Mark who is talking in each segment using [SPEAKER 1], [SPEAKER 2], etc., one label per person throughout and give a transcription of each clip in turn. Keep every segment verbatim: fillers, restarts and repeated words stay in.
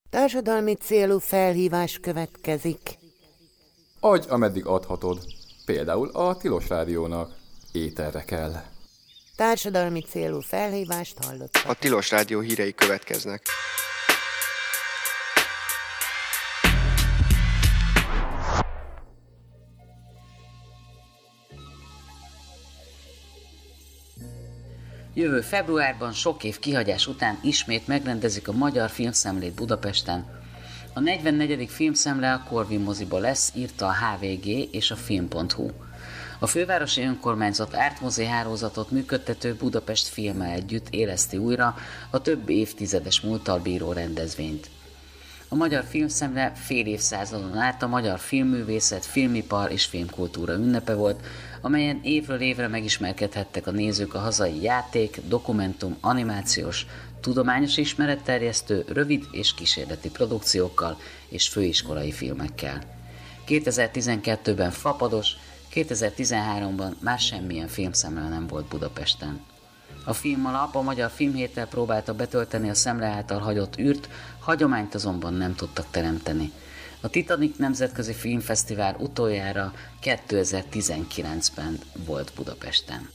[SPEAKER 1] Társadalmi célú felhívás következik.
[SPEAKER 2] Adj, ameddig adhatod. Például a Tilos Rádiónak. Éterre kell.
[SPEAKER 1] Társadalmi célú felhívást hallottak.
[SPEAKER 3] A Tilos Rádió hírei következnek.
[SPEAKER 4] Jövő februárban sok év kihagyás után ismét megrendezik a Magyar Filmszemlét Budapesten. A negyvennegyedik filmszemle a Corvin moziba lesz, írta a há vé gé és a film pont hú. A fővárosi önkormányzat ártmozi hálózatot működtető Budapest Filmmel együtt éleszti újra a több évtizedes múlttal bíró rendezvényt. A Magyar Filmszemle fél évszázadon át a magyar filmművészet, filmipar és filmkultúra ünnepe volt, amelyen évről évre megismerkedhettek a nézők a hazai játék, dokumentum, animációs, tudományos ismeretterjesztő, rövid és kísérleti produkciókkal és főiskolai filmekkel. kétezer-tizenkettőben fapados, kétezer-tizenháromban már semmilyen filmszemle nem volt Budapesten. A Filmalap a Magyar Filmhéttel próbálta betölteni a szemle által hagyott űrt, hagyományt azonban nem tudtak teremteni. A Titanic Nemzetközi Filmfesztivál utoljára kétezer-tizenkilencben volt Budapesten.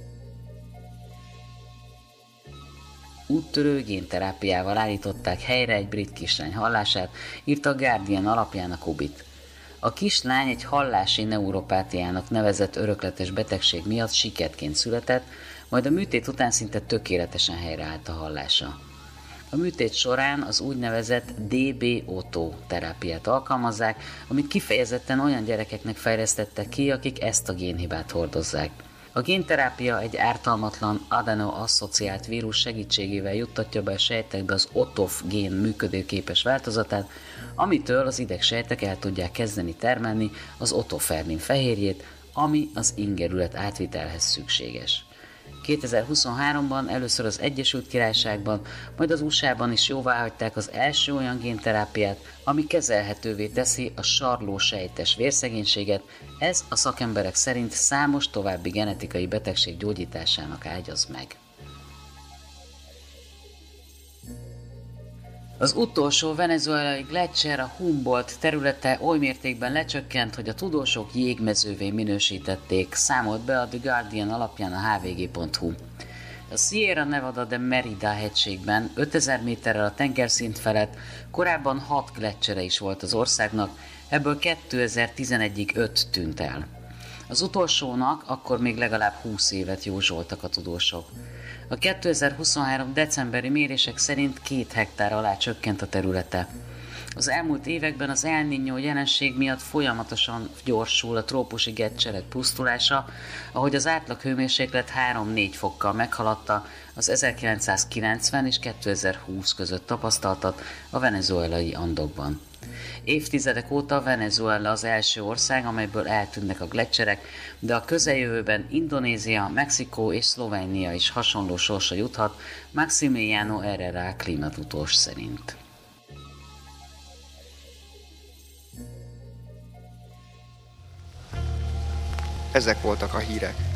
[SPEAKER 4] Úttörő génterápiával állították helyre egy brit kislány hallását, írta a Guardian alapján a Kubit. A kislány egy hallási neuropátiának nevezett örökletes betegség miatt siketként született, majd a műtét után szinte tökéletesen helyreállt a hallása. A műtét során az úgynevezett dé bé-Otto terápiát alkalmazzák, amit kifejezetten olyan gyerekeknek fejlesztettek ki, akik ezt a génhibát hordozzák. A génterápia egy ártalmatlan adeno-asszociált vírus segítségével juttatja be a sejtekbe az o té o ef gén működőképes változatát, amitől az idegsejtek el tudják kezdeni termelni az otoferlin fehérjét, ami az ingerület átvitelhez szükséges. kétezer-huszonháromban először az Egyesült Királyságban, majd az u es á-ban is jóváhagyták az első olyan génterápiát, ami kezelhetővé teszi a sarlósejtes vérszegénységet, ez a szakemberek szerint számos további genetikai betegség gyógyításának ágyaz meg. Az utolsó venezuelai gleccser, a Humboldt területe oly mértékben lecsökkent, hogy a tudósok jégmezővé minősítették, számolt be a The Guardian alapján a há vé gé pont hú. A Sierra Nevada de Merida hegységben ötezer méterrel a tengerszint felett korábban hat gletcsere is volt az országnak, ebből kétezer-tizenegyig öt tűnt el. Az utolsónak akkor még legalább húsz évet jósoltak a tudósok. A kétezer-huszonhárom decemberi mérések szerint két hektár alá csökkent a területe. Az elmúlt években az El Niño jelenség miatt folyamatosan gyorsul a trópusi gleccserek pusztulása, ahogy az átlag hőmérséklet három-négy fokkal meghaladta az ezerkilencszázkilencven és kétezer-húsz között tapasztaltat a venezuelai Andokban. Évtizedek óta Venezuela az első ország, amelyből eltűnnek a gleccserek, de a közeljövőben Indonézia, Mexikó és Szlovénia is hasonló sorsa juthat, Maximiliano Herrera klímatudós szerint.
[SPEAKER 3] Ezek voltak a hírek.